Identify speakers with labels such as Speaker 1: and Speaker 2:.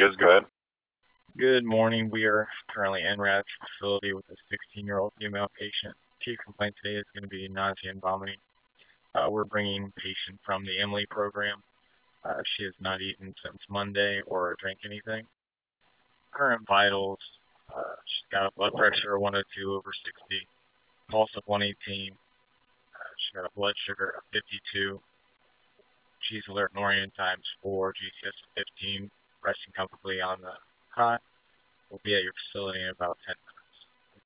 Speaker 1: Yes, go ahead.
Speaker 2: Good morning. We are currently en route to the facility with a 16-year-old female patient. Chief complaint today is going to be nausea and vomiting. We're bringing patient from the Emily program. She has not eaten since Monday or drank anything. Current vitals, she's got a blood pressure of 102 over 60, pulse of 118. She's got a blood sugar of 52. She's alert and oriented times 4, GCS of 15, resting comfortably on the cot. We'll be at your facility in about 10 minutes.